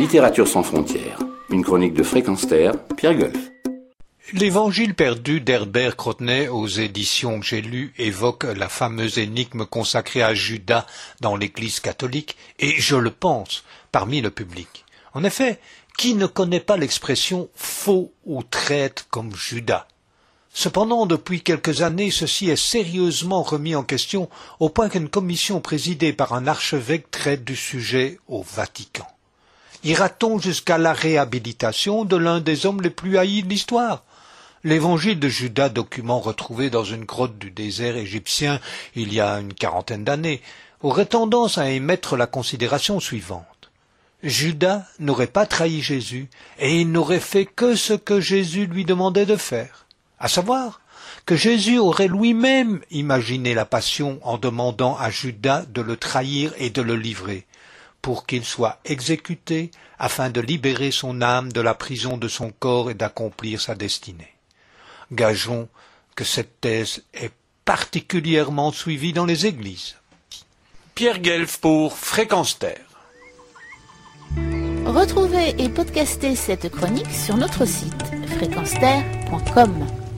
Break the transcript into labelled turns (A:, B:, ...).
A: Littérature sans frontières, une chronique de Fréquence Terre, Pierre Golf.
B: L'Évangile perdu d'Herbert Crotnet aux éditions J'ai lu évoque la fameuse énigme consacrée à Judas dans l'Église catholique et, je le pense, parmi le public. En effet, qui ne connaît pas l'expression « faux ou traître comme Judas » ? Cependant, depuis quelques années, ceci est sérieusement remis en question au point qu'une commission présidée par un archevêque traite du sujet au Vatican. Ira-t-on jusqu'à la réhabilitation de l'un des hommes les plus haïs de l'histoire ? L'évangile de Judas, document retrouvé dans une grotte du désert égyptien il y a une quarantaine d'années, aurait tendance à émettre la considération suivante. Judas n'aurait pas trahi Jésus et il n'aurait fait que ce que Jésus lui demandait de faire, à savoir que Jésus aurait lui-même imaginé la passion en demandant à Judas de le trahir et de le livrer, pour qu'il soit exécuté afin de libérer son âme de la prison de son corps et d'accomplir sa destinée. Gageons que cette thèse est particulièrement suivie dans les églises. Pierre Guelf pour Fréquence Terre.
C: Retrouvez et podcastez cette chronique sur notre site fréquenceterre.com.